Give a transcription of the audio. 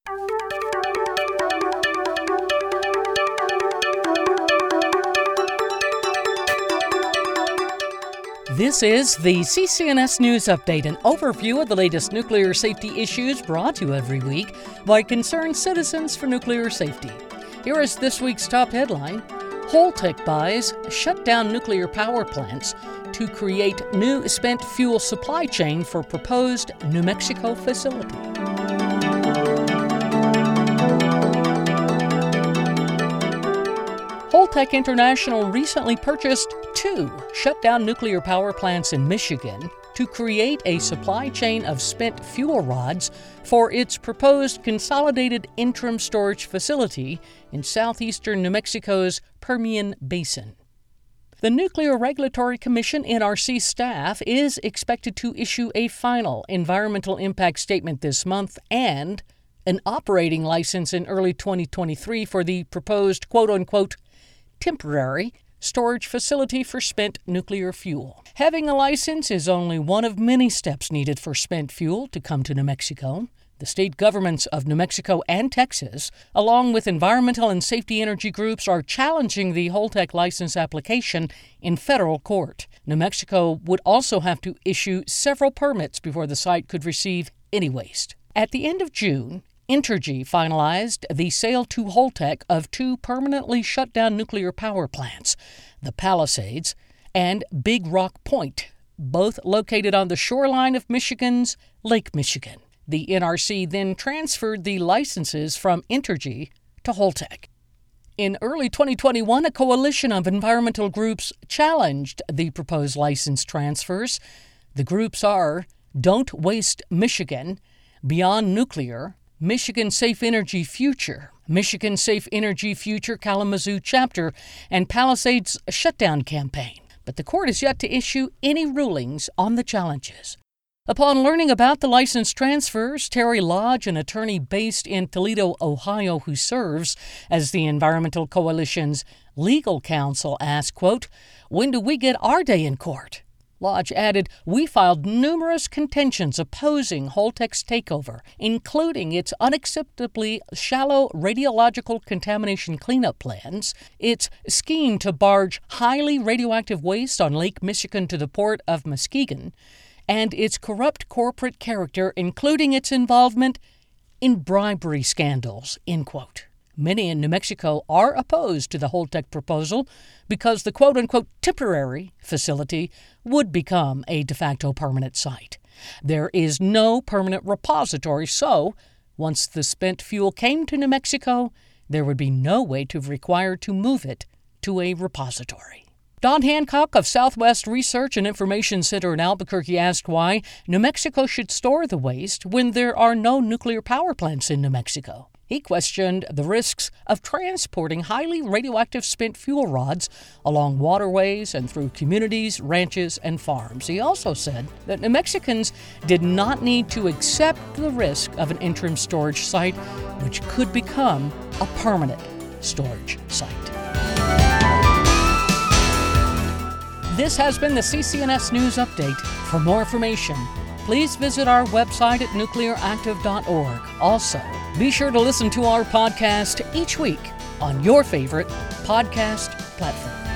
This is the CCNS News Update, an overview of the latest nuclear safety issues brought to you every week by concerned citizens for nuclear safety. Here is this week's top headline: Holtec buys shut down nuclear power plants to create new spent fuel supply chain for proposed New Mexico facility. Holtec International recently purchased 2 shut-down nuclear power plants in Michigan to create a supply chain of spent fuel rods for its proposed consolidated interim storage facility in southeastern New Mexico's Permian Basin. The Nuclear Regulatory Commission NRC staff is expected to issue a final environmental impact statement this month and an operating license in early 2023 for the proposed quote-unquote temporary storage facility for spent nuclear fuel. Having a license is only one of many steps needed for spent fuel to come to New Mexico. The state governments of New Mexico and Texas, along with environmental and safety energy groups, are challenging the Holtec license application in federal court. New Mexico would also have to issue several permits before the site could receive any waste. At the end of June, Entergy finalized the sale to Holtec of 2 permanently shut down nuclear power plants, the Palisades and Big Rock Point, both located on the shoreline of Michigan's Lake Michigan. The NRC then transferred the licenses from Entergy to Holtec. In early 2021, a coalition of environmental groups challenged the proposed license transfers. The groups are Don't Waste Michigan, Beyond Nuclear, Michigan Safe Energy Future, Michigan Safe Energy Future Kalamazoo Chapter, and Palisades Shutdown Campaign. But the court is yet to issue any rulings on the challenges. Upon learning about the license transfers, Terry Lodge, an attorney based in Toledo, Ohio, who serves as the Environmental Coalition's legal counsel, asked, quote, "When do we get our day in court?" Lodge added, "We filed numerous contentions opposing Holtec's takeover, including its unacceptably shallow radiological contamination cleanup plans, its scheme to barge highly radioactive waste on Lake Michigan to the port of Muskegon, and its corrupt corporate character, including its involvement in bribery scandals," end quote. Many in New Mexico are opposed to the Holtec proposal because the quote-unquote temporary facility would become a de facto permanent site. There is no permanent repository, so once the spent fuel came to New Mexico, there would be no way to require to move it to a repository. Don Hancock of Southwest Research and Information Center in Albuquerque asked why New Mexico should store the waste when there are no nuclear power plants in New Mexico. He questioned the risks of transporting highly radioactive spent fuel rods along waterways and through communities, ranches, and farms. He also said that New Mexicans did not need to accept the risk of an interim storage site, which could become a permanent storage site. This has been the CCNS News Update. For more information, please visit our website at nuclearactive.org. Also, be sure to listen to our podcast each week on your favorite podcast platform.